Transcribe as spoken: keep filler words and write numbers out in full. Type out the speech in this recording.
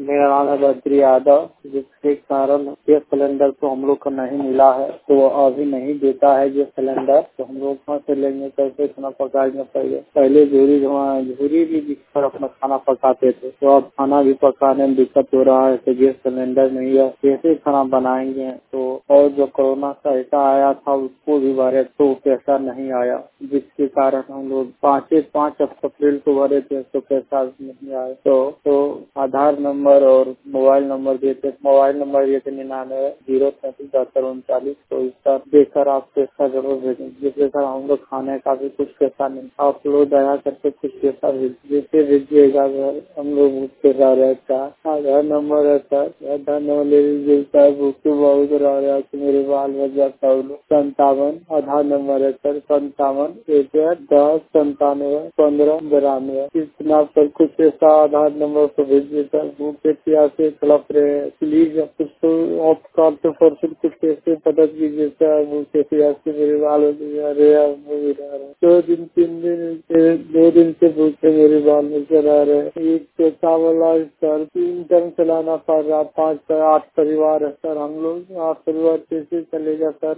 मेरा नाम है बद्री यादव। जिसके कारण गैस सिलेंडर तो हम लोग को नहीं मिला है, तो अभी नहीं देता है गैस सिलेंडर, तो हम लोग कहाँ से लेंगे, कैसे खाना पकाएंगे। पहले पहले झूरी झूरी भी जिस पर अपना खाना पकाते थे, तो अब खाना भी पकाने में दिक्कत हो रहा है, तो गैस सिलेंडर नहीं है, कैसे खाना बनाएंगे। तो और जो कोरोना का ऐसा आया था उसको भी भरे तो पैसा नहीं आया, जिसके कारण हम लोग पाँच पाँच अप्रैल को भरे थे तो पैसा नहीं आया। तो तो आधार नंबर और मोबाइल नंबर दिए थे, मोबाइल नंबर दिए थे निन्यानवे जीरो तैंतीस बहत्तर उनचालीस। तो इसका देकर आप पैसा जरूर भेजें, जिससे सर हम लोग खाने का भी कुछ पैसा नहीं, आप लोग दया करके कुछ पैसा जैसे भेजिएगा सर, हम लोग पैसा रहता। आधार नंबर है सर, आधार नंबर ले लीजिए सर, भूखे बहुत रह रहा है मेरे बाल बच्चा सब लोग। संतावन आधार नंबर है सर, संतावन एक दस संतानवे पंद्रह बिरानवे। इतना पर कुछ पैसा आधार नंबर पर भेजिए सर, भूखे प्यासे तड़प रहे हैं, प्लीज कुछ तो आप कार्ड से परसेंट कुछ पैसे मदद कीजिए सर, भूखे प्यासे मेरे बाल बच्चे रहे दो दिन तीन दिन से दो दिन से भूखे मेरे बाल बच्चे रह रहे। एक पैसा वाला सर तीन टन चलाना पड़ रहा, पाँच आठ परिवार है सर हम लोग, आठ परिवार कैसे चलेगा सर।